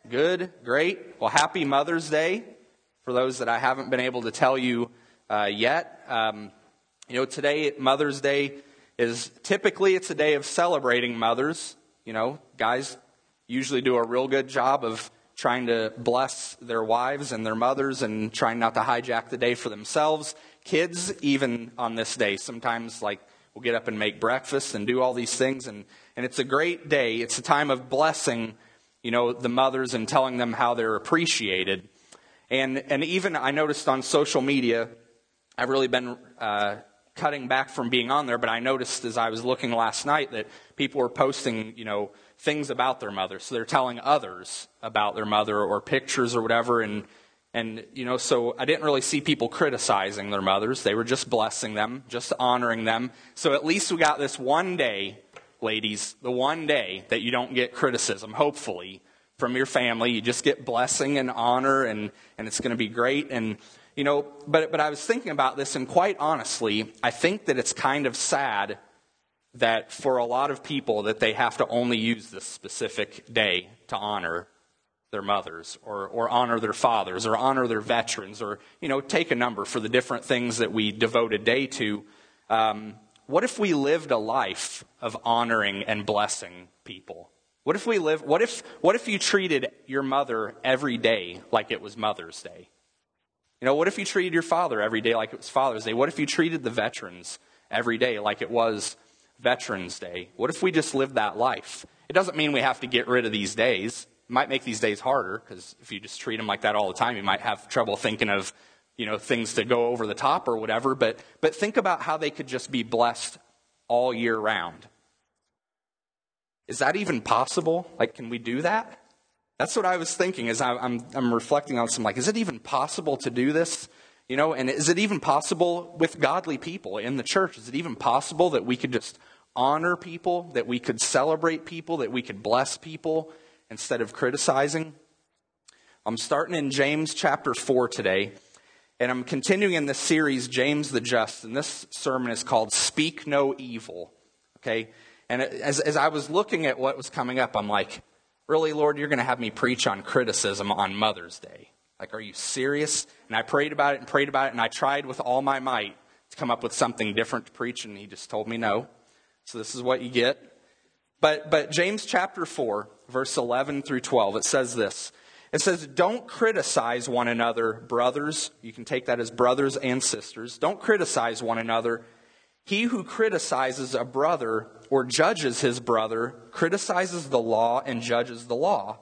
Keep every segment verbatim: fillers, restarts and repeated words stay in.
Good, great. Well, happy Mother's Day for those that I haven't been able to tell you uh, yet. Um, you know, today, Mother's Day, is typically it's a day of celebrating mothers. You know, guys usually do a real good job of trying to bless their wives and their mothers and trying not to hijack the day for themselves. Kids, even on this day, sometimes like we'll get up and make breakfast and do all these things. And, and it's a great day. It's a time of blessing, you know, the mothers and telling them how they're appreciated. And and even I noticed on social media, I've really been uh, cutting back from being on there, but I noticed as I was looking last night that people were posting, you know, things about their mother. So they're telling others about their mother or pictures or whatever. And, and you know, so I didn't really see people criticizing their mothers. They were just blessing them, just honoring them. So at least we got this one day, ladies, the one day that you don't get criticism, hopefully, from your family. You just get blessing and honor, and, and it's going to be great. And, you know, but but I was thinking about this, and quite honestly, I think that it's kind of sad that for a lot of people that they have to only use this specific day to honor their mothers or, or honor their fathers or honor their veterans or, you know, take a number for the different things that we devote a day to. Um, what if we lived a life of honoring and blessing people? What if we live, what if, what if you treated your mother every day like it was Mother's Day? You know, what if you treated your father every day like it was Father's Day? What if you treated the veterans every day like it was Veterans Day? What if we just lived that life? It doesn't mean we have to get rid of these days. It might make these days harder, because if you just treat them like that all the time, you might have trouble thinking of, you know, things to go over the top or whatever. But but think about how they could just be blessed all year round. Is that even possible? Like, can we do that? That's what I was thinking as I, I'm I'm reflecting on some, like, is it even possible to do this? You know, and is it even possible with godly people in the church? Is it even possible that we could just honor people, that we could celebrate people, that we could bless people instead of criticizing? I'm starting in James chapter four today, and I'm continuing in this series, James the Just, and this sermon is called Speak No Evil, okay? And as, as I was looking at what was coming up, I'm like, really, Lord, you're going to have me preach on criticism on Mother's Day? Like, are you serious? And I prayed about it and prayed about it, and I tried with all my might to come up with something different to preach, and he just told me no. So this is what you get. But but James chapter four, verse eleven through twelve, it says this. It says, don't criticize one another, brothers. You can take that as brothers and sisters. Don't criticize one another. He who criticizes a brother or judges his brother criticizes the law and judges the law.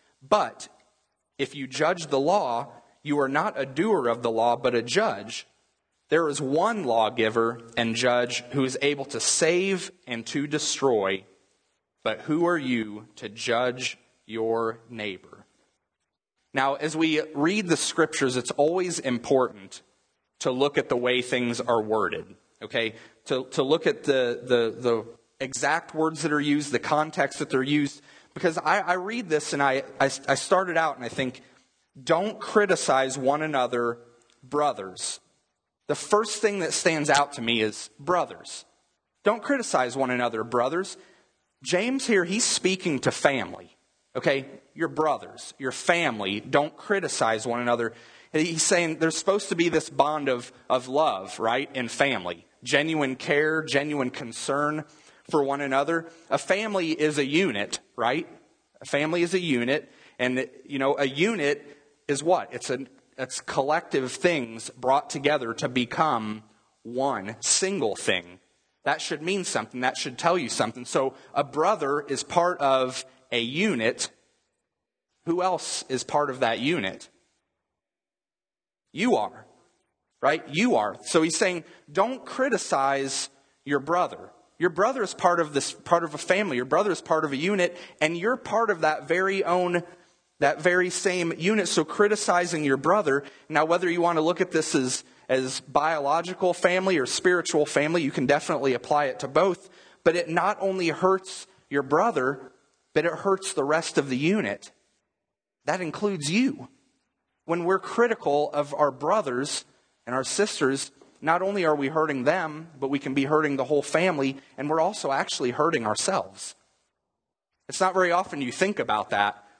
But if you judge the law, you are not a doer of the law, but a judge. There is one lawgiver and judge who is able to save and to destroy. But who are you to judge your neighbor? Now, as we read the scriptures, it's always important to look at the way things are worded. Okay, to to look at the the the exact words that are used, the context that they're used. Because I, I read this and I, I I started out and I think, don't criticize one another, brothers. The first thing that stands out to me is brothers. Don't criticize one another, brothers. James here, he's speaking to family. Okay, your brothers, your family, don't criticize one another. He's saying there's supposed to be this bond of, of love, right, in family. Genuine care, genuine concern for one another. A family is a unit, right? A family is a unit. And, you know, a unit is what? It's a it's collective things brought together to become one single thing. That should mean something. That should tell you something. So a brother is part of a unit. Who else is part of that unit? You are, right? You are. So he's saying, don't criticize your brother. Your brother is part of this, part of a family. Your brother is part of a unit, and you're part of that very own, that very same unit. So criticizing your brother, now whether you want to look at this as, as biological family or spiritual family, you can definitely apply it to both. But it not only hurts your brother, but it hurts the rest of the unit. That includes you. When we're critical of our brothers and our sisters, not only are we hurting them, but we can be hurting the whole family, and we're also actually hurting ourselves. It's not very often you think about that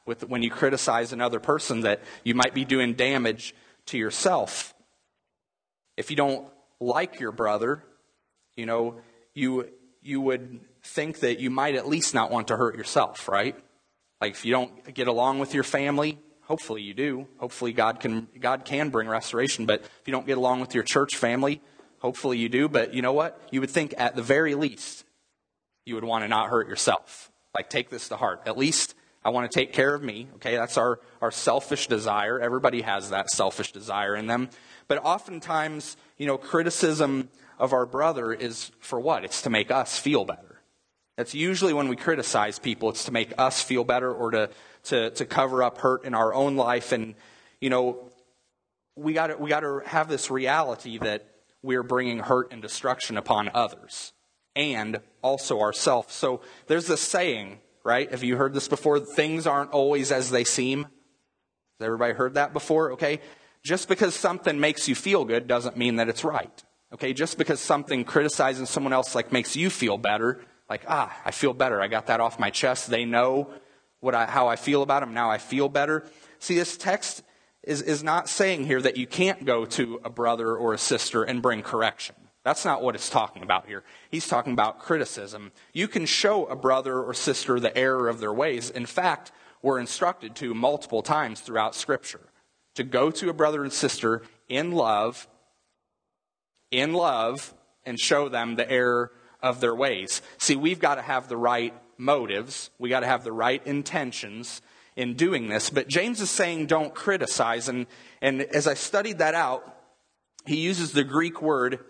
with when you criticize another person, that you might be doing damage to yourself. If you don't like your brother, you know, you you would think that you might at least not want to hurt yourself, right? Like if you don't get along with your family, hopefully you do. Hopefully God can God can bring restoration. But if you don't get along with your church family, hopefully you do. But you know what? You would think at the very least you would want to not hurt yourself. Like, take this to heart. At least I want to take care of me. Okay, that's our, our selfish desire. Everybody has that selfish desire in them. But oftentimes, you know, criticism of our brother is for what? It's to make us feel better. That's usually when we criticize people, it's to make us feel better or to to, to cover up hurt in our own life. And, you know, we got to we got to have this reality that we're bringing hurt and destruction upon others and also ourselves. So there's this saying, right? Have you heard this before? Things aren't always as they seem. Has everybody heard that before? Okay. Just because something makes you feel good doesn't mean that it's right. Okay. Just because something criticizing someone else like makes you feel better, like, ah, I feel better. I got that off my chest. They know what I, how I feel about them. Now I feel better. See, this text is, is not saying here that you can't go to a brother or a sister and bring correction. That's not what it's talking about here. He's talking about criticism. You can show a brother or sister the error of their ways. In fact, we're instructed to multiple times throughout Scripture to go to a brother and sister in love, in love, and show them the error of their ways. See, we've got to have the right motives. We got to have the right intentions in doing this. But James is saying don't criticize. And, and as I studied that out, he uses the Greek word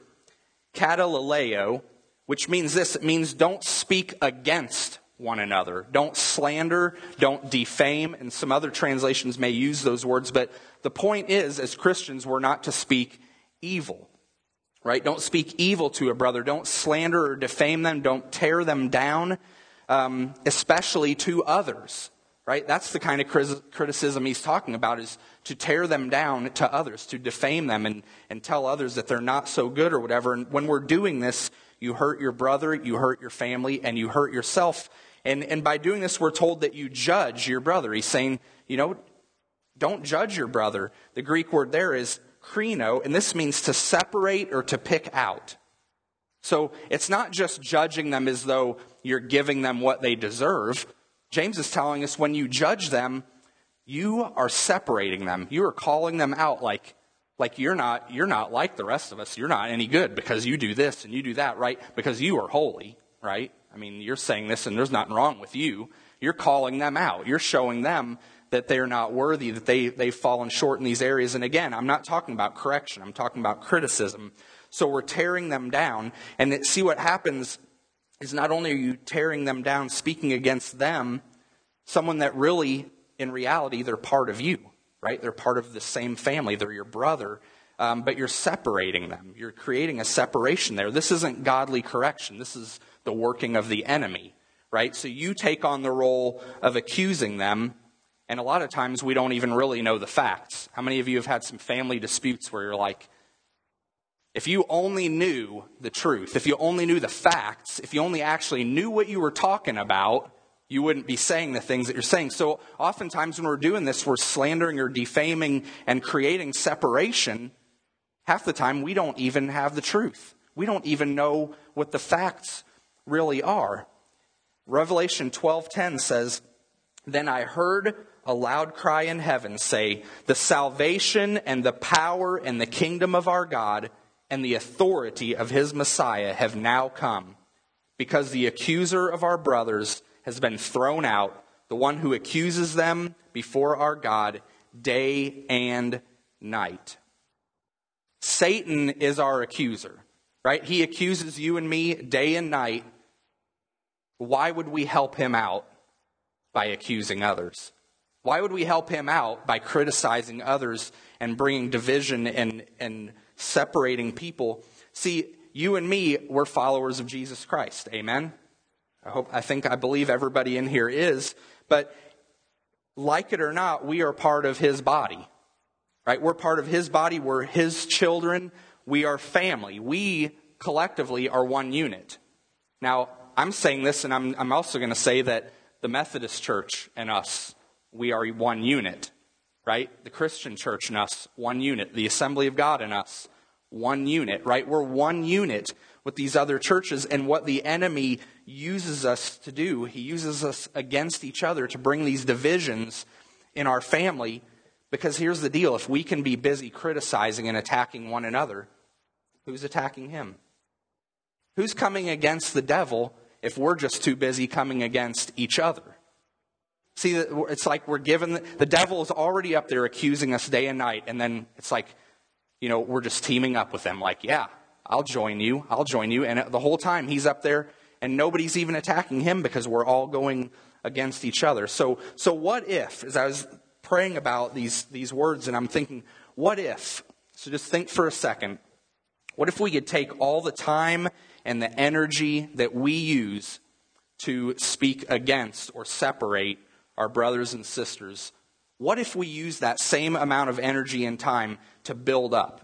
katalaleo, which means this. It means don't speak against one another. Don't slander, don't defame. And some other translations may use those words. But the point is, as Christians, we're not to speak evil. Right? Don't speak evil to a brother. Don't slander or defame them. Don't tear them down, um, especially to others. Right? That's the kind of criticism he's talking about, is to tear them down to others, to defame them and, and tell others that they're not so good or whatever. And when we're doing this, you hurt your brother, you hurt your family, and you hurt yourself. And, and by doing this, we're told that you judge your brother. He's saying, you know, don't judge your brother. The Greek word there is krino, and this means to separate or to pick out. So it's not just judging them as though you're giving them what they deserve. James is telling us when you judge them, you are separating them. You are calling them out like, like you're not, you're not like the rest of us. You're not any good because you do this and you do that, right? Because you are holy, right? I mean, you're saying this and there's nothing wrong with you. You're calling them out. You're showing them that they're not worthy, that they, they've fallen short in these areas. And again, I'm not talking about correction. I'm talking about criticism. So we're tearing them down. And it, see what happens is not only are you tearing them down, speaking against them, someone that really, in reality, they're part of you, right? They're part of the same family. They're your brother. Um, but you're separating them. You're creating a separation there. This isn't godly correction. This is the working of the enemy, right? So you take on the role of accusing them. And a lot of times we don't even really know the facts. How many of you have had some family disputes where you're like, if you only knew the truth, if you only knew the facts, if you only actually knew what you were talking about, you wouldn't be saying the things that you're saying. So oftentimes when we're doing this, we're slandering or defaming and creating separation. Half the time we don't even have the truth. We don't even know what the facts really are. Revelation twelve ten says, "Then I heard a loud cry in heaven say, 'The salvation and the power and the kingdom of our God and the authority of his Messiah have now come, because the accuser of our brothers has been thrown out, the one who accuses them before our God day and night.'" Satan is our accuser, right? He accuses you and me day and night. Why would we help him out by accusing others? Why would we help him out by criticizing others and bringing division and, and separating people? See, you and me, we're followers of Jesus Christ. Amen? I hope, I think, I believe everybody in here is. But like it or not, we are part of his body. Right? We're part of his body. We're his children. We are family. We collectively are one unit. Now, I'm saying this, and I'm, I'm also going to say that the Methodist Church and us we are one unit, right? The Christian church in us, one unit. The Assembly of God in us, one unit, right? We're one unit with these other churches, and what the enemy uses us to do, he uses us against each other to bring these divisions in our family, because here's the deal. If we can be busy criticizing and attacking one another, who's attacking him? Who's coming against the devil if we're just too busy coming against each other? See, it's like we're given, the devil is already up there accusing us day and night, and then it's like, you know, we're just teaming up with him. Like, yeah, I'll join you, I'll join you. And the whole time he's up there, and nobody's even attacking him because we're all going against each other. So, so what if, as I was praying about these, these words, and I'm thinking, what if? So just think for a second. What if we could take all the time and the energy that we use to speak against or separate our brothers and sisters? What if we use that same amount of energy and time to build up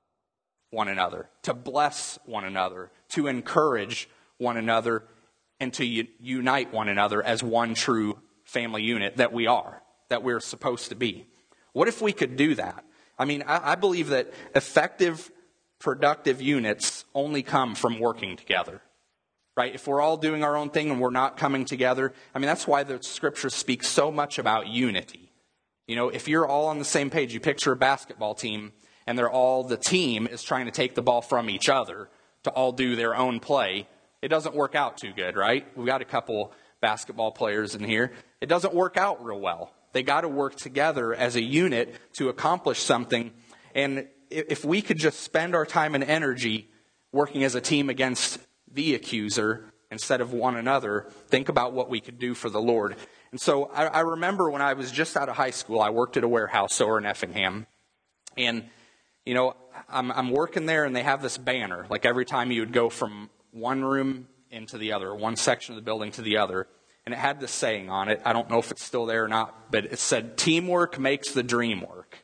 one another, to bless one another, to encourage one another, and to u- unite one another as one true family unit that we are, that we're supposed to be? What if we could do that? I mean, I, I believe that effective, productive units only come from working together, right? If we're all doing our own thing and we're not coming together, I mean, that's why the scripture speaks so much about unity. You know, if you're all on the same page, you picture a basketball team, and they're all, the team is trying to take the ball from each other to all do their own play, it doesn't work out too good, right? We've got a couple basketball players in here. It doesn't work out real well. They got to work together as a unit to accomplish something. And if we could just spend our time and energy working as a team against the accuser instead of one another, think about what we could do for the Lord. And so I, I remember when I was just out of high school, I worked at a warehouse over in Effingham. And, you know, I'm, I'm working there, and they have this banner. Like every time you would go from one room into the other, one section of the building to the other, and it had this saying on it. I don't know if it's still there or not, but it said, "Teamwork makes the dream work."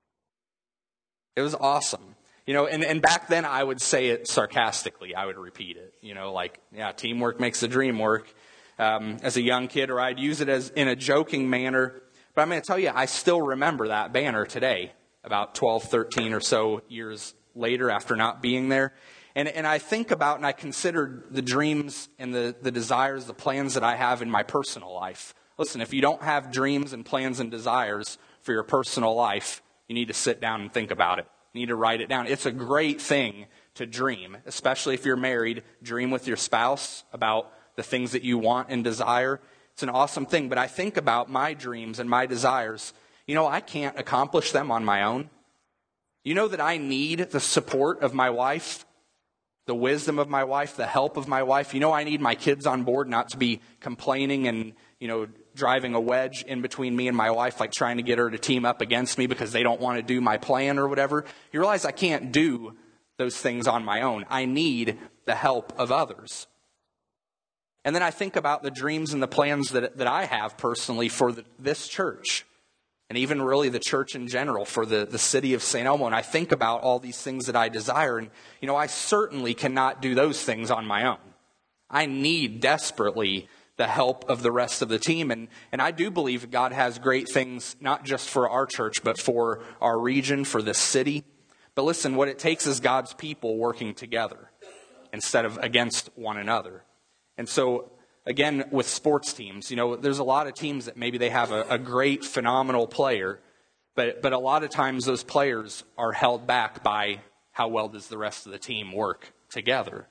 It was awesome. You know, and, and back then I would say it sarcastically. I would repeat it, you know, like, yeah, teamwork makes the dream work um, as a young kid, or I'd use it as in a joking manner. But I'm going to tell you, I still remember that banner today, about twelve, thirteen or so years later after not being there. And, and I think about and I consider the dreams and the, the desires, the plans that I have in my personal life. Listen, if you don't have dreams and plans and desires for your personal life, you need to sit down and think about it. You need to write it down. It's a great thing to dream, especially if you're married. Dream with your spouse about the things that you want and desire. It's an awesome thing. But I think about my dreams and my desires. You know, I can't accomplish them on my own. You know that I need the support of my wife, the wisdom of my wife, the help of my wife. You know, I need my kids on board, not to be complaining and, you know, driving a wedge in between me and my wife, like trying to get her to team up against me because they don't want to do my plan or whatever. You realize I can't do those things on my own. I need the help of others. And then I think about the dreams and the plans that, that I have personally for the, this church. And even really the church in general, for the, the city of Saint Elmo. And I think about all these things that I desire. And, you know, I certainly cannot do those things on my own. I need desperately the help of the rest of the team. And, and I do believe God has great things, not just for our church, but for our region, for this city. But listen, what it takes is God's people working together instead of against one another. And so, again, with sports teams, you know, there's a lot of teams that maybe they have a, a great, phenomenal player, but but a lot of times those players are held back by how well does the rest of the team work together.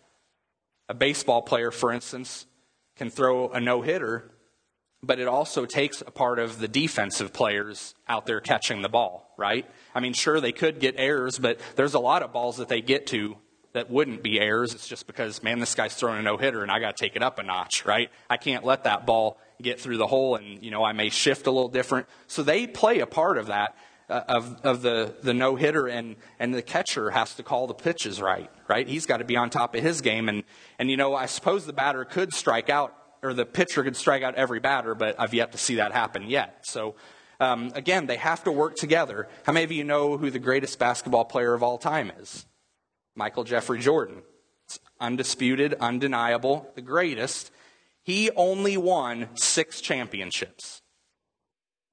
A baseball player, for instance, can throw a no-hitter, but it also takes a part of the defensive players out there catching the ball, right? I mean, sure, they could get errors, but there's a lot of balls that they get to that wouldn't be errors. It's just because, man, this guy's throwing a no-hitter and I got to take it up a notch, right? I can't let that ball get through the hole, and, you know, I may shift a little different. So they play a part of that, uh, of of the, the no-hitter, and, and the catcher has to call the pitches right, right? He's got to be on top of his game. And, and, you know, I suppose the batter could strike out, or the pitcher could strike out every batter, but I've yet to see that happen yet. So, um, again, they have to work together. How many of you know who the greatest basketball player of all time is? Michael Jeffrey Jordan. It's undisputed, undeniable, the greatest. He only won six championships.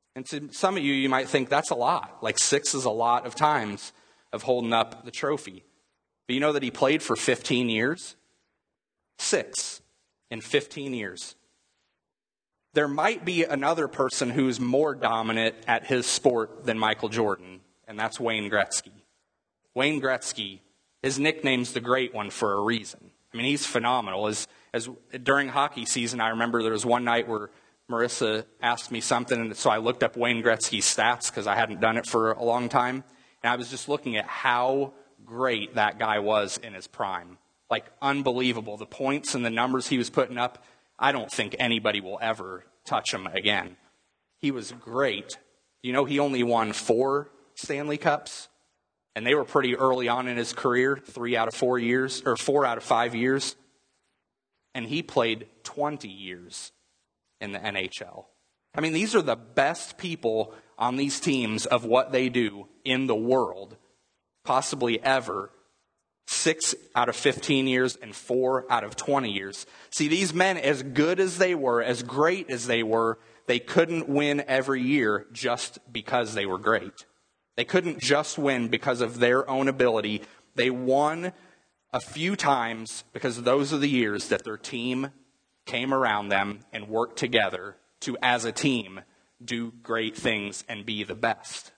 And to some of you, you might think that's a lot. Like six is a lot of times of holding up the trophy. But you know that he played for fifteen years? Six in fifteen years. There might be another person who's more dominant at his sport than Michael Jordan, and that's Wayne Gretzky. Wayne Gretzky, his nickname's the Great One for a reason. I mean, he's phenomenal. As, as during hockey season, I remember there was one night where Marissa asked me something, and so I looked up Wayne Gretzky's stats because I hadn't done it for a long time. And I was just looking at how great that guy was in his prime. Like, unbelievable. The points and the numbers he was putting up, I don't think anybody will ever touch him again. He was great. You know, he only won four Stanley Cups, and they were pretty early on in his career, three out of four years, or four out of five years. And he played twenty years in the N H L. I mean, these are the best people on these teams of what they do in the world, possibly ever. Six out of fifteen years and four out of twenty years. See, these men, as good as they were, as great as they were, they couldn't win every year just because they were great. They couldn't just win because of their own ability. They won a few times because those are the years that their team came around them and worked together to, as a team, do great things and be the best.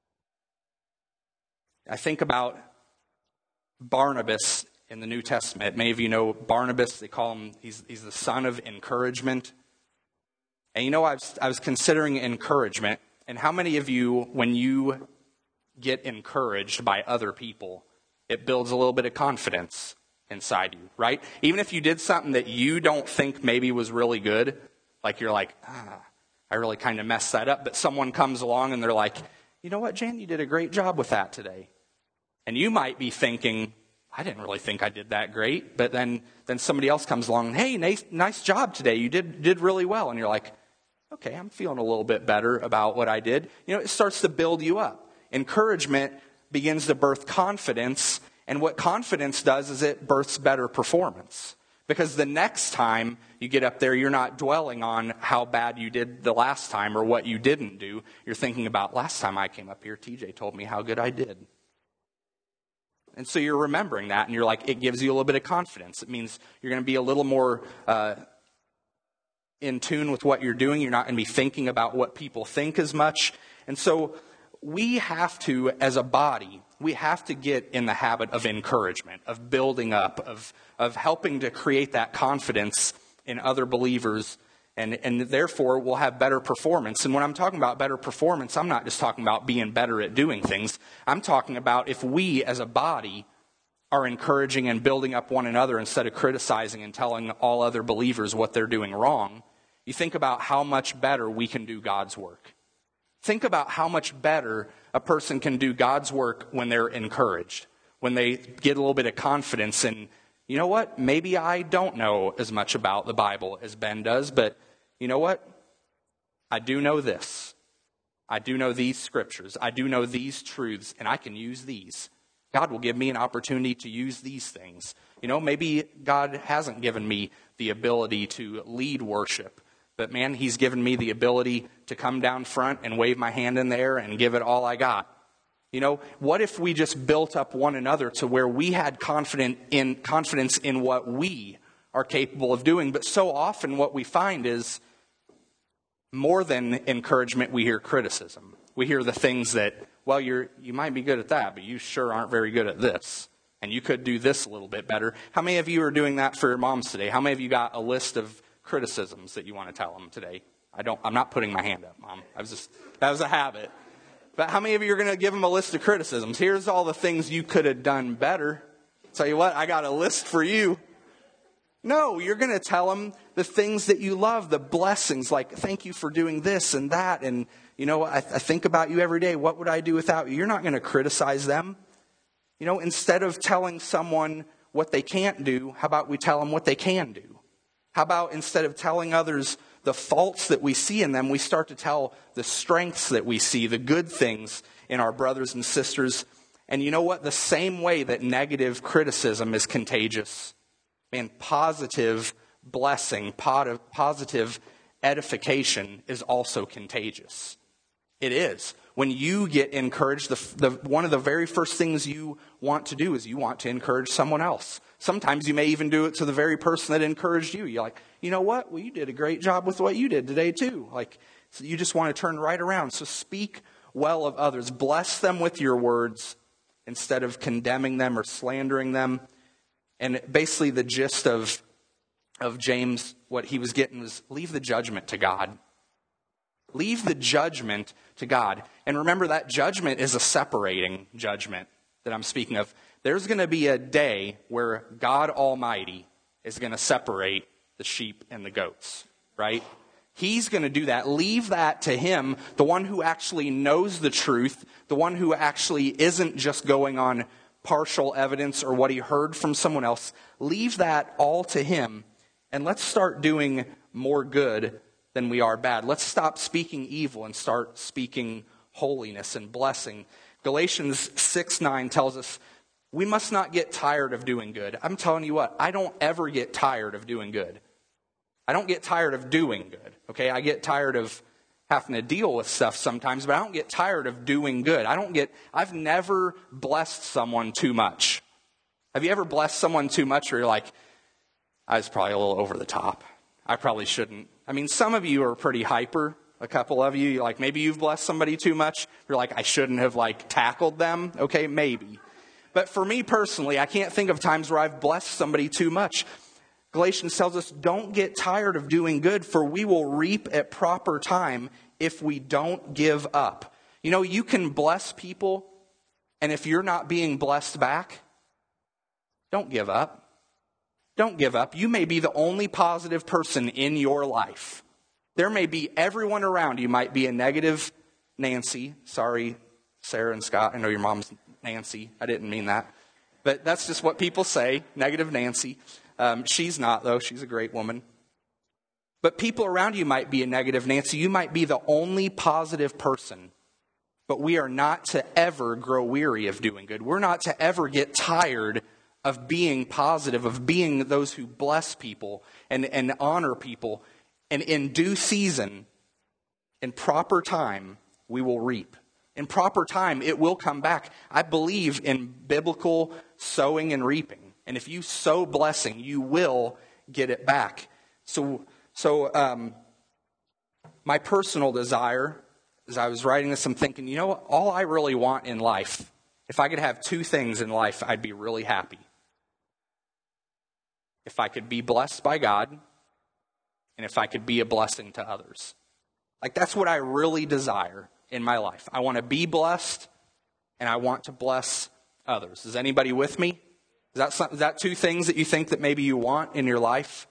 I think about Barnabas in the New Testament. Many of you know Barnabas. They call him, he's, he's the son of encouragement. And you know, I was, I was considering encouragement. And how many of you, when you get encouraged by other people, it builds a little bit of confidence inside you, right? Even if you did something that you don't think maybe was really good, like you're like, ah, I really kind of messed that up. But someone comes along and they're like, you know what, Jan, you did a great job with that today. And you might be thinking, I didn't really think I did that great. But then, then somebody else comes along, hey, nice, nice job today. You did, did really well. And you're like, okay, I'm feeling a little bit better about what I did. You know, it starts to build you up. Encouragement begins to birth confidence. And what confidence does is it births better performance. Because the next time you get up there, you're not dwelling on how bad you did the last time or what you didn't do. You're thinking about, last time I came up here, T J told me how good I did. And so you're remembering that, and you're like, it gives you a little bit of confidence. It means you're going to be a little more uh, in tune with what you're doing. You're not going to be thinking about what people think as much. And so we have to, as a body, we have to get in the habit of encouragement, of building up, of, of helping to create that confidence in other believers. And, and therefore, we'll have better performance. And when I'm talking about better performance, I'm not just talking about being better at doing things. I'm talking about if we, as a body, are encouraging and building up one another instead of criticizing and telling all other believers what they're doing wrong, you think about how much better we can do God's work. Think about how much better a person can do God's work when they're encouraged, when they get a little bit of confidence in, you know what, maybe I don't know as much about the Bible as Ben does, but you know what? I do know this. I do know these scriptures. I do know these truths, and I can use these. God will give me an opportunity to use these things. You know, maybe God hasn't given me the ability to lead worship, but man, he's given me the ability to come down front and wave my hand in the air and give it all I got. You know, what if we just built up one another to where we had confident in confidence in what we are capable of doing? But so often what we find is more than encouragement, we hear criticism. We hear the things that, well, you're you might be good at that, but you sure aren't very good at this. And you could do this a little bit better. How many of you are doing that for your moms today? How many of you got a list of criticisms that you want to tell them today? I don't, I'm not putting my hand up, Mom. I was just, that was a habit. But how many of you are going to give them a list of criticisms? Here's all the things you could have done better. Tell you what, I got a list for you. No, you're going to tell them the things that you love, the blessings, like thank you for doing this and that. And, you know, I, I think about you every day. What would I do without you? You're not going to criticize them. You know, instead of telling someone what they can't do, how about we tell them what they can do? How about instead of telling others the faults that we see in them, we start to tell the strengths that we see, the good things in our brothers and sisters. And you know what? The same way that negative criticism is contagious, man, positive blessing, positive edification is also contagious. It is. When you get encouraged, the, the, one of the very first things you want to do is you want to encourage someone else. Sometimes you may even do it to the very person that encouraged you. You're like, you know what? Well, you did a great job with what you did today too. Like, so you just want to turn right around. So speak well of others. Bless them with your words instead of condemning them or slandering them. And basically the gist of, of James, what he was getting was leave the judgment to God. Leave the judgment to God. And remember, that judgment is a separating judgment that I'm speaking of. There's going to be a day where God Almighty is going to separate the sheep and the goats, right? He's going to do that. Leave that to him, the one who actually knows the truth, the one who actually isn't just going on partial evidence or what he heard from someone else. Leave that all to him, and let's start doing more good than we are bad. Let's stop speaking evil and start speaking holiness and blessing. Galatians six nine tells us we must not get tired of doing good. I'm telling you what, I don't ever get tired of doing good. I don't get tired of doing good, okay? I get tired of having to deal with stuff sometimes, but I don't get tired of doing good. I don't get, I've never blessed someone too much. Have you ever blessed someone too much where you're like, I was probably a little over the top. I probably shouldn't. I mean, some of you are pretty hyper. A couple of you, like maybe you've blessed somebody too much. You're like, I shouldn't have like tackled them. Okay, maybe. But for me personally, I can't think of times where I've blessed somebody too much. Galatians tells us, don't get tired of doing good, for we will reap at proper time if we don't give up. You know, you can bless people, and if you're not being blessed back, don't give up. Don't give up. You may be the only positive person in your life. There may be everyone around you might be a negative Nancy. Sorry, Sarah and Scott. I know your mom's Nancy. I didn't mean that. But that's just what people say, negative Nancy. Um, she's not, though. She's a great woman. But people around you might be a negative Nancy. You might be the only positive person. But we are not to ever grow weary of doing good. We're not to ever get tired of being positive, of being those who bless people and, and honor people. And in due season, in proper time, we will reap. In proper time, it will come back. I believe in biblical sowing and reaping. And if you sow blessing, you will get it back. So, so um, my personal desire, as I was writing this, I'm thinking, you know what? All I really want in life, if I could have two things in life, I'd be really happy. If I could be blessed by God, and if I could be a blessing to others. Like, that's what I really desire in my life. I want to be blessed, and I want to bless others. Is anybody with me? Is that, some, is that two things that you think that maybe you want in your life?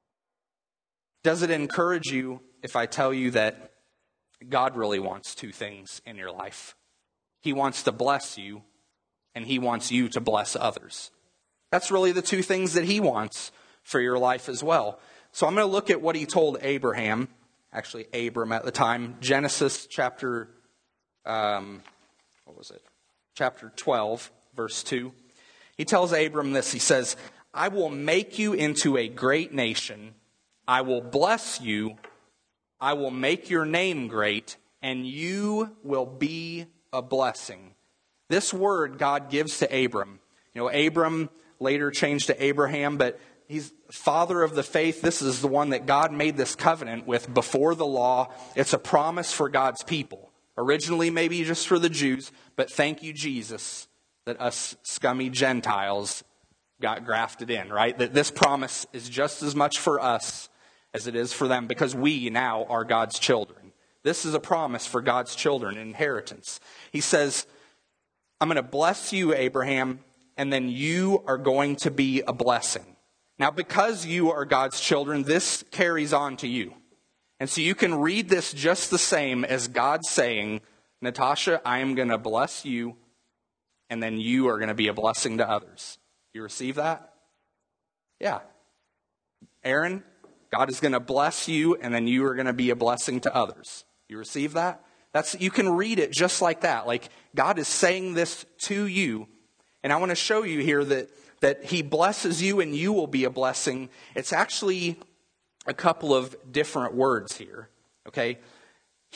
Does it encourage you if I tell you that God really wants two things in your life? He wants to bless you, and he wants you to bless others. That's really the two things that he wants for your life as well. So I'm going to look at what he told Abraham, actually Abram at the time, Genesis chapter, um, what was it? Chapter twelve, verse two. He tells Abram this, he says, I will make you into a great nation. I will bless you. I will make your name great, and you will be a blessing. This word God gives to Abram. You know, Abram later changed to Abraham, but he's father of the faith. This is the one that God made this covenant with before the law. It's a promise for God's people. Originally, maybe just for the Jews, but thank you, Jesus, that us scummy Gentiles got grafted in, right? That this promise is just as much for us as it is for them, because we now are God's children. This is a promise for God's children, an inheritance. He says, I'm going to bless you, Abraham, and then you are going to be a blessing. Now, because you are God's children, this carries on to you. And so you can read this just the same as God saying, Natasha, I am going to bless you, and then you are going to be a blessing to others. You receive that? Yeah. Aaron, God is going to bless you, and then you are going to be a blessing to others. You receive that? That's, you can read it just like that. Like, God is saying this to you. And I want to show you here that, that he blesses you and you will be a blessing. It's actually a couple of different words here. Okay?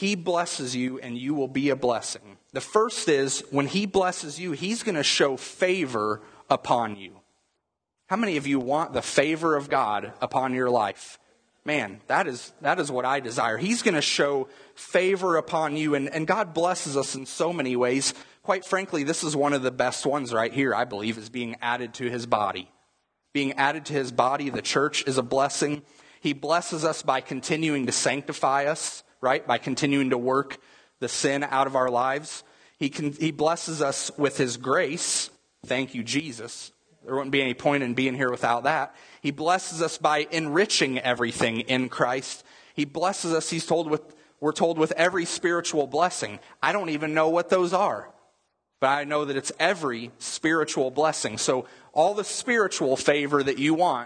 He blesses you and you will be a blessing. The first is, when he blesses you, he's going to show favor upon you. How many of you want the favor of God upon your life? Man, that is that is what I desire. He's going to show favor upon you, and, and God blesses us in so many ways. Quite frankly, this is one of the best ones right here, I believe, is being added to his body. Being added to his body, the church, is a blessing. He blesses us by continuing to sanctify us, right? By continuing to work the sin out of our lives. He can, he blesses us with his grace. Thank you, Jesus. There wouldn't be any point in being here without that. He blesses us by enriching everything in Christ. He blesses us, he's told with, we're told, with every spiritual blessing. I don't even know what those are, but I know that it's every spiritual blessing. So all the spiritual favor that you want,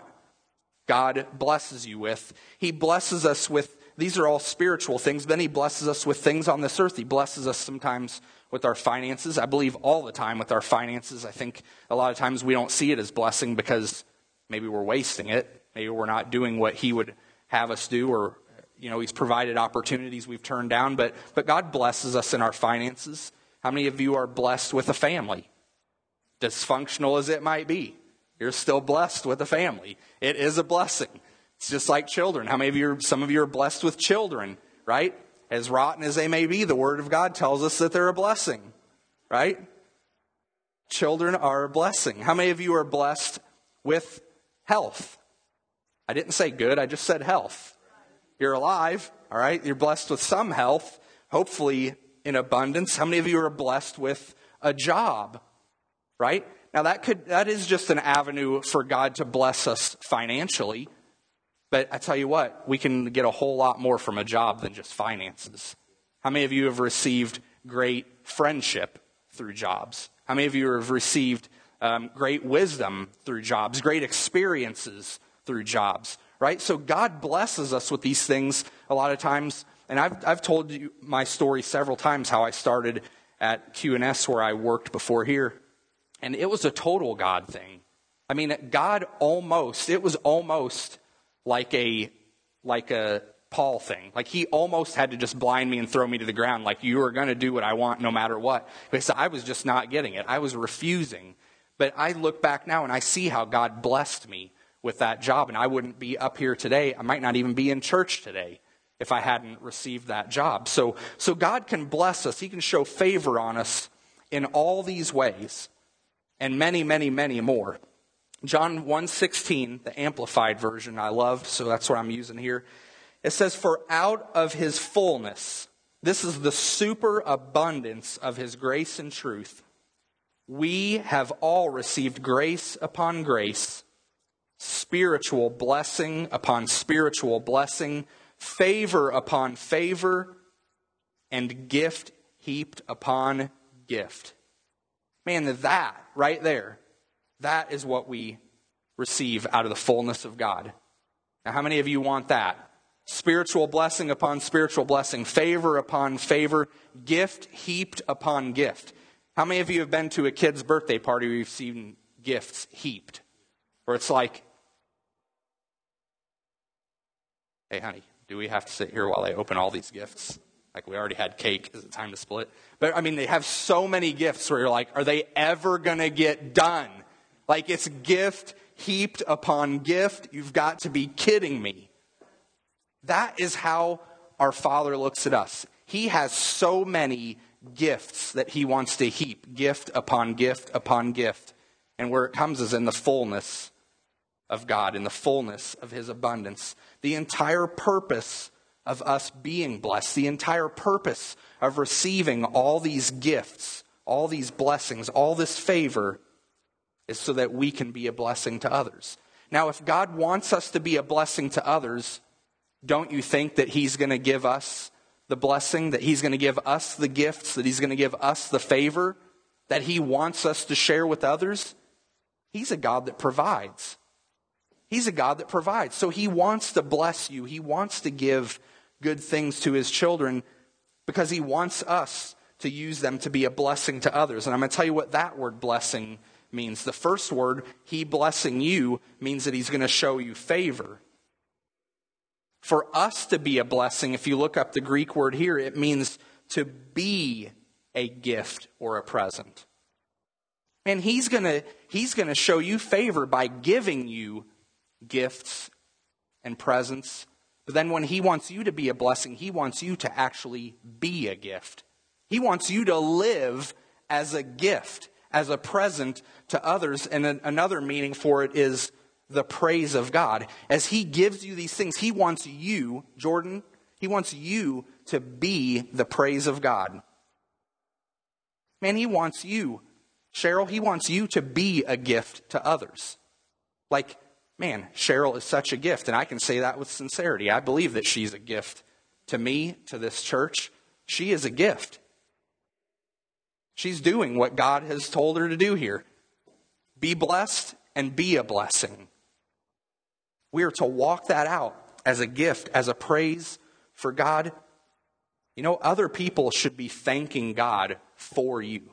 God blesses you with. He blesses us with, these are all spiritual things. Then he blesses us with things on this earth. He blesses us sometimes with our finances. I believe all the time with our finances. I think a lot of times we don't see it as blessing because maybe we're wasting it. Maybe we're not doing what he would have us do, or, you know, he's provided opportunities we've turned down. But, but God blesses us in our finances. How many of you are blessed with a family? Dysfunctional as it might be, you're still blessed with a family. It is a blessing. It's just like children. How many of you, are, some of you are blessed with children, right? As rotten as they may be, the Word of God tells us that they're a blessing, right? Children are a blessing. How many of you are blessed with health? I didn't say good, I just said health. You're alive, all right? You're blessed with some health, hopefully in abundance. How many of you are blessed with a job, right? Now that could that is just an avenue for God to bless us financially. But I tell you what, we can get a whole lot more from a job than just finances. How many of you have received great friendship through jobs? How many of you have received um, great wisdom through jobs, great experiences through jobs, right? So God blesses us with these things a lot of times. And I've I've told you my story several times, how I started at Q and S where I worked before here. And it was a total God thing. I mean, God almost, it was almost like a like a Paul thing. Like he almost had to just blind me and throw me to the ground. Like, you are going to do what I want no matter what. Because I was just not getting it. I was refusing. But I look back now and I see how God blessed me with that job. And I wouldn't be up here today. I might not even be in church today if I hadn't received that job. So, so God can bless us. He can show favor on us in all these ways. And many, many, many more. John one sixteen, the Amplified version, I love, so that's what I'm using here. It says, "For out of his fullness," this is the superabundance of his grace and truth, "we have all received grace upon grace, spiritual blessing upon spiritual blessing, favor upon favor, and gift heaped upon gift." Man, that right there, that is what we receive out of the fullness of God. Now, how many of you want that? Spiritual blessing upon spiritual blessing, favor upon favor, gift heaped upon gift. How many of you have been to a kid's birthday party where you've seen gifts heaped? Where it's like, hey, honey, do we have to sit here while I open all these gifts? Like, we already had cake. Is it time to split? But, I mean, they have so many gifts where you're like, are they ever going to get done? Like, it's gift heaped upon gift. You've got to be kidding me. That is how our Father looks at us. He has so many gifts that he wants to heap, gift upon gift upon gift. And where it comes is in the fullness of God, in the fullness of his abundance. The entire purpose of us being blessed, the entire purpose of receiving all these gifts, all these blessings, all this favor, is so that we can be a blessing to others. Now, if God wants us to be a blessing to others, don't you think that he's going to give us the blessing, that he's going to give us the gifts, that he's going to give us the favor that he wants us to share with others? He's a God that provides. He's a God that provides. So he wants to bless you. He wants to give good things to his children because he wants us to use them to be a blessing to others. And I'm going to tell you what that word blessing means. The first word, he blessing you, means that he's going to show you favor. For us to be a blessing, if you look up the Greek word here, it means to be a gift or a present. And he's gonna, he's gonna show you favor by giving you gifts and presents. But then when he wants you to be a blessing, he wants you to actually be a gift. He wants you to live as a gift, as a present to others. And another meaning for it is the praise of God. As he gives you these things, he wants you, Jordan, he wants you to be the praise of God. Man, he wants you, Cheryl, he wants you to be a gift to others. Like, man, Cheryl is such a gift, and I can say that with sincerity. I believe that she's a gift to me, to this church. She is a gift. She's doing what God has told her to do here. Be blessed and be a blessing. We are to walk that out as a gift, as a praise for God. You know, other people should be thanking God for you.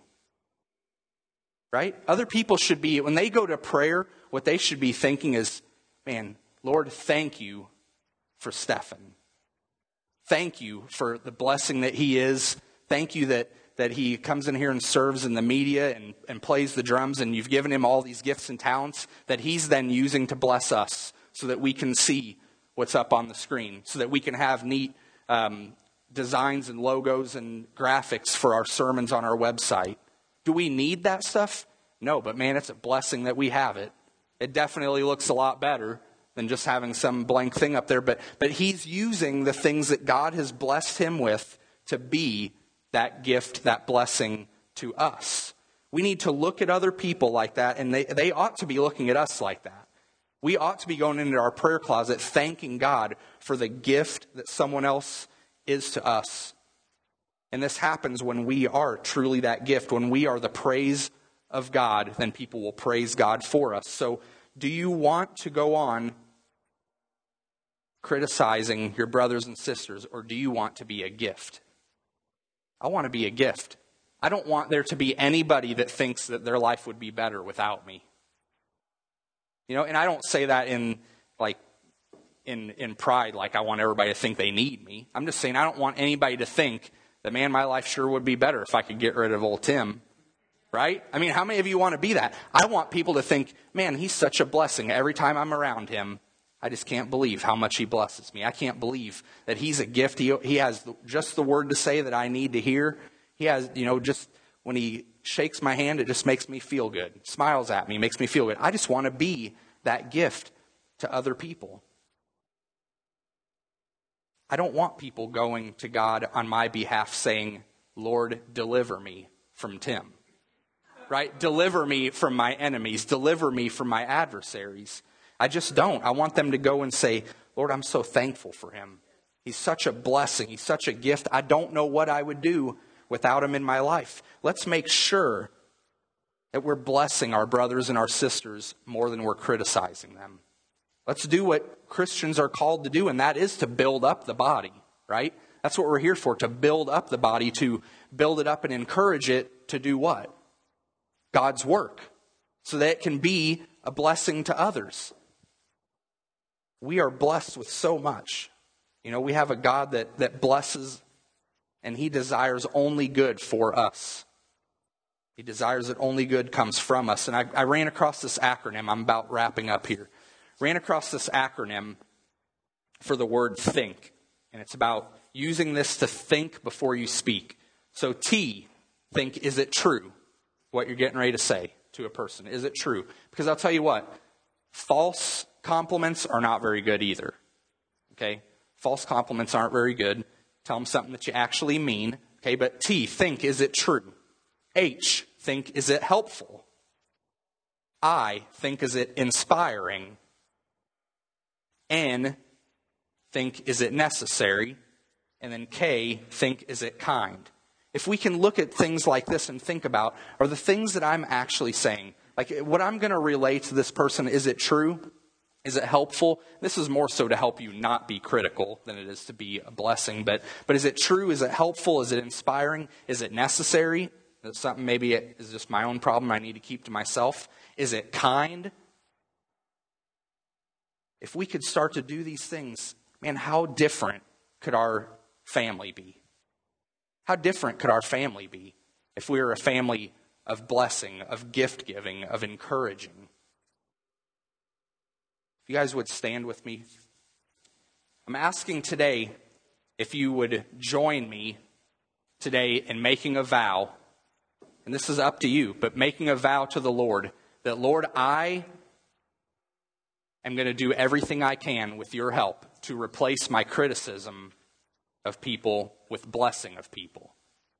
Right? Other people should be, when they go to prayer, what they should be thinking is, man, Lord, thank you for Stephen. Thank you for the blessing that he is. Thank you that, that he comes in here and serves in the media and, and plays the drums, and you've given him all these gifts and talents that he's then using to bless us so that we can see what's up on the screen, so that we can have neat um, designs and logos and graphics for our sermons on our website. Do we need that stuff? No, but man, it's a blessing that we have it. It definitely looks a lot better than just having some blank thing up there. But, but he's using the things that God has blessed him with to be that gift, that blessing to us. We need to look at other people like that, and they, they ought to be looking at us like that. We ought to be going into our prayer closet thanking God for the gift that someone else is to us. And this happens when we are truly that gift, when we are the praise of God, then people will praise God for us. So do you want to go on criticizing your brothers and sisters, or do you want to be a gift? I want to be a gift. I don't want there to be anybody that thinks that their life would be better without me. You know, and I don't say that in like in in pride, like I want everybody to think they need me. I'm just saying I don't want anybody to think that, man, my life sure would be better if I could get rid of old Tim. Right? I mean, how many of you want to be that? I want people to think, man, he's such a blessing. Every time I'm around him, I just can't believe how much he blesses me. I can't believe that he's a gift. He, he has just the word to say that I need to hear. He has, you know, just when he shakes my hand, it just makes me feel good. Smiles at me, makes me feel good. I just want to be that gift to other people. I don't want people going to God on my behalf saying, Lord, deliver me from Tim. Right? Deliver me from my enemies. Deliver me from my adversaries. I just don't. I want them to go and say, Lord, I'm so thankful for him. He's such a blessing. He's such a gift. I don't know what I would do without him in my life. Let's make sure that we're blessing our brothers and our sisters more than we're criticizing them. Let's do what Christians are called to do, and that is to build up the body, right? That's what we're here for, to build up the body, to build it up and encourage it to do what? God's work, so that it can be a blessing to others. We are blessed with so much. You know, we have a God that, that blesses, and he desires only good for us. He desires that only good comes from us. And I, I ran across this acronym. I'm about wrapping up here. Ran across this acronym for the word think. And it's about using this to think before you speak. So T, think, is it true? What you're getting ready to say to a person. Is it true? Because I'll tell you what, false compliments are not very good either. Okay? False compliments aren't very good. Tell them something that you actually mean. Okay, but T, think, is it true? H, think, is it helpful? I, think, is it inspiring? N, think, is it necessary? And then K, think, is it kind? If we can look at things like this and think about, are the things that I'm actually saying, like what I'm going to relay to this person, is it true? Is it helpful? This is more so to help you not be critical than it is to be a blessing. But but is it true? Is it helpful? Is it inspiring? Is it necessary? Is it something maybe it is just my own problem I need to keep to myself? Is it kind? If we could start to do these things, man, how different could our family be? How different could our family be if we were a family of blessing, of gift giving, of encouraging? If you guys would stand with me. I'm asking today if you would join me today in making a vow, and this is up to you, but making a vow to the Lord that, Lord, I am going to do everything I can with your help to replace my criticism of people with blessing of people.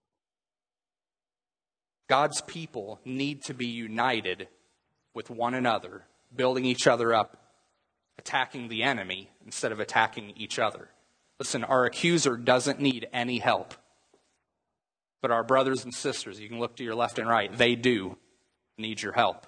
God's people need to be united with one another, building each other up, attacking the enemy instead of attacking each other. Listen, our accuser doesn't need any help. But our brothers and sisters, you can look to your left and right, they do need your help.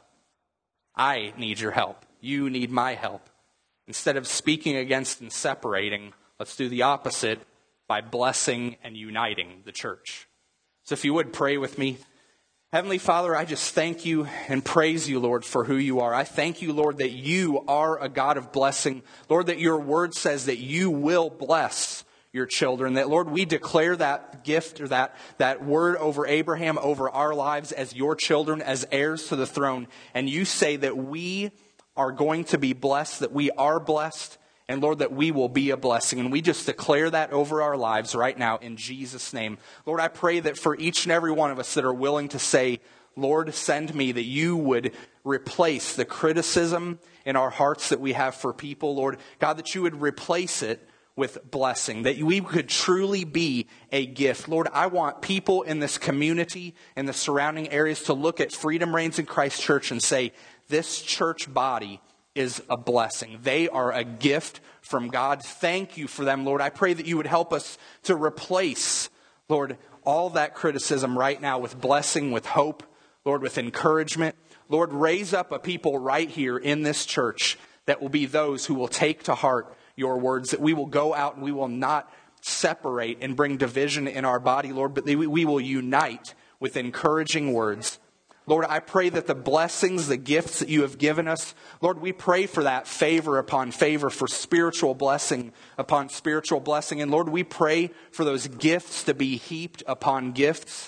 I need your help. You need my help. Instead of speaking against and separating, let's do the opposite by blessing and uniting the church. So if you would pray with me. Heavenly Father, I just thank you and praise you, Lord, for who you are. I thank you, Lord, that you are a God of blessing. Lord, that your word says that you will bless your children. That, Lord, we declare that gift or that, that word over Abraham, over our lives as your children, as heirs to the throne. And you say that we are going to be blessed, that we are blessed, and Lord, that we will be a blessing. And we just declare that over our lives right now in Jesus' name. Lord, I pray that for each and every one of us that are willing to say, Lord, send me, that you would replace the criticism in our hearts that we have for people, Lord. God, that you would replace it with blessing, that we could truly be a gift. Lord, I want people in this community, in the surrounding areas, to look at Freedom Reigns in Christ Church and say, this church body is a blessing. They are a gift from God. Thank you for them, Lord. I pray that you would help us to replace, Lord, all that criticism right now with blessing, with hope, Lord, with encouragement. Lord, raise up a people right here in this church that will be those who will take to heart your words, that we will go out and we will not separate and bring division in our body, Lord, but we will unite with encouraging words. Lord, I pray that the blessings, the gifts that you have given us, Lord, we pray for that favor upon favor, for spiritual blessing upon spiritual blessing. And Lord, we pray for those gifts to be heaped upon gifts.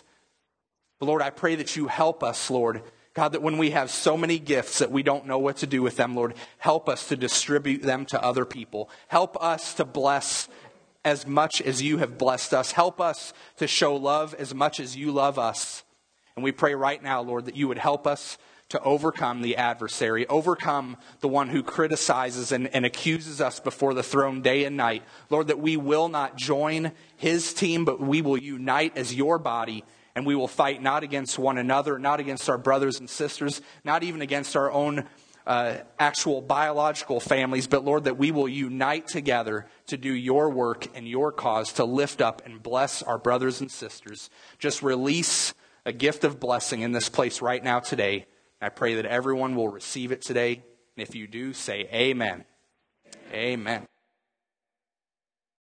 But Lord, I pray that you help us, Lord, God, that when we have so many gifts that we don't know what to do with them, Lord, help us to distribute them to other people. Help us to bless as much as you have blessed us. Help us to show love as much as you love us. And we pray right now, Lord, that you would help us to overcome the adversary, overcome the one who criticizes and, and accuses us before the throne day and night. Lord, that we will not join his team, but we will unite as your body, and we will fight not against one another, not against our brothers and sisters, not even against our own uh, actual biological families, but Lord, that we will unite together to do your work and your cause, to lift up and bless our brothers and sisters. Just release a gift of blessing in this place right now today. I pray that everyone will receive it today. And if you do, say amen. Amen.